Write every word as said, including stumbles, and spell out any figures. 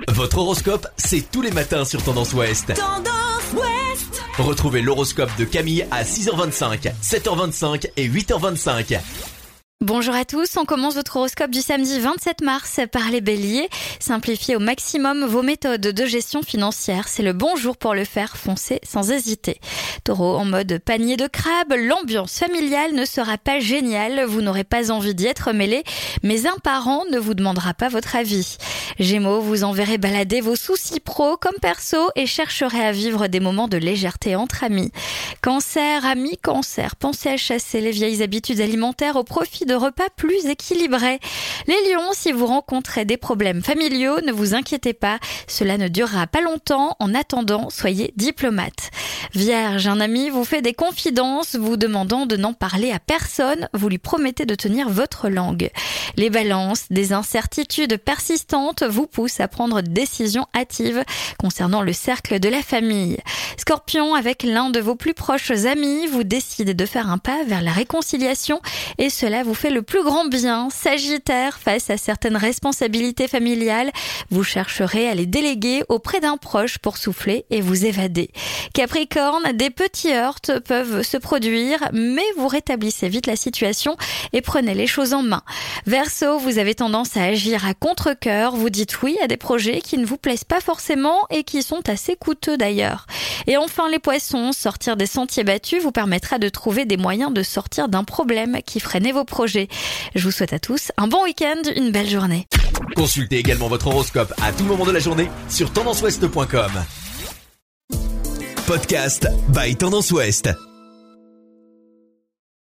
Votre horoscope, c'est tous les matins sur Tendance Ouest. Tendance Ouest. Retrouvez l'horoscope de Camille à six heures vingt-cinq, sept heures vingt-cinq et huit heures vingt-cinq. Bonjour à tous, on commence votre horoscope du samedi vingt-sept mars par les béliers. Simplifiez au maximum vos méthodes de gestion financière, c'est le bon jour pour le faire, foncez sans hésiter. Taureau, en mode panier de crabe, l'ambiance familiale ne sera pas géniale, vous n'aurez pas envie d'y être mêlé, mais un parent ne vous demandera pas votre avis. Gémeaux, vous enverrez balader vos soucis pro comme perso et chercherez à vivre des moments de légèreté entre amis. Cancer, amis cancer, pensez à chasser les vieilles habitudes alimentaires au profit de repas plus équilibrés. Les lions, si vous rencontrez des problèmes familiaux, ne vous inquiétez pas, cela ne durera pas longtemps. En attendant, soyez diplomate. Vierge, un ami vous fait des confidences, vous demandant de n'en parler à personne, vous lui promettez de tenir votre langue. Les balances, des incertitudes persistantes vous poussent à prendre des décisions hâtives concernant le cercle de la famille. Scorpion, avec l'un de vos plus proches amis, vous décidez de faire un pas vers la réconciliation et cela vous fait le plus grand bien. Sagittaire, face à certaines responsabilités familiales, vous chercherez à les déléguer auprès d'un proche pour souffler et vous évader. Capricorne, des petits heurts peuvent se produire, mais vous rétablissez vite la situation et prenez les choses en main. Verseau, vous avez tendance à agir à contre-cœur, vous dites oui à des projets qui ne vous plaisent pas forcément et qui sont assez coûteux d'ailleurs. Et enfin les poissons, sortir des sentiers battus vous permettra de trouver des moyens de sortir d'un problème qui freinait vos projets. Je vous souhaite à tous un bon week-end, une belle journée. Consultez également votre horoscope à tout moment de la journée sur tendance ouest point com. Podcast by Tendance Ouest.